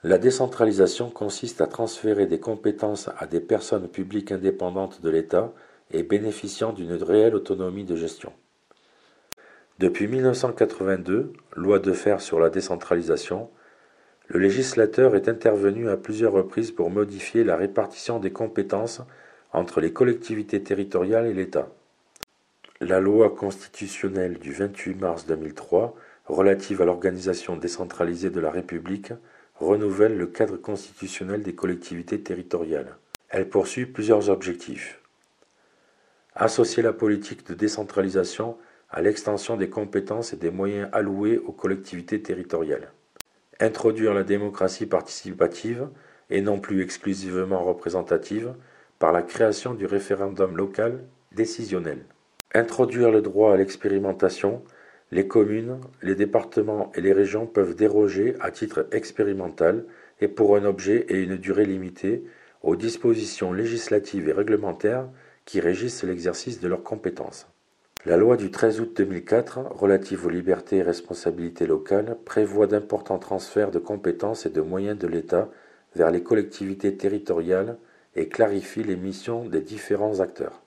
La décentralisation consiste à transférer des compétences à des personnes publiques indépendantes de l'État et bénéficiant d'une réelle autonomie de gestion. Depuis 1982, loi Defferre sur la décentralisation, le législateur est intervenu à plusieurs reprises pour modifier la répartition des compétences entre les collectivités territoriales et l'État. La loi constitutionnelle du 28 mars 2003, relative à l'organisation décentralisée de la République, renouvelle le cadre constitutionnel des collectivités territoriales. Elle poursuit plusieurs objectifs. Associer la politique de décentralisation à l'extension des compétences et des moyens alloués aux collectivités territoriales. Introduire la démocratie participative, et non plus exclusivement représentative, par la création du référendum local décisionnel. Introduire le droit à l'expérimentation. Les communes, les départements et les régions peuvent déroger à titre expérimental et pour un objet et une durée limitée aux dispositions législatives et réglementaires qui régissent l'exercice de leurs compétences. La loi du 13 août 2004, relative aux libertés et responsabilités locales, prévoit d'importants transferts de compétences et de moyens de l'État vers les collectivités territoriales et clarifie les missions des différents acteurs.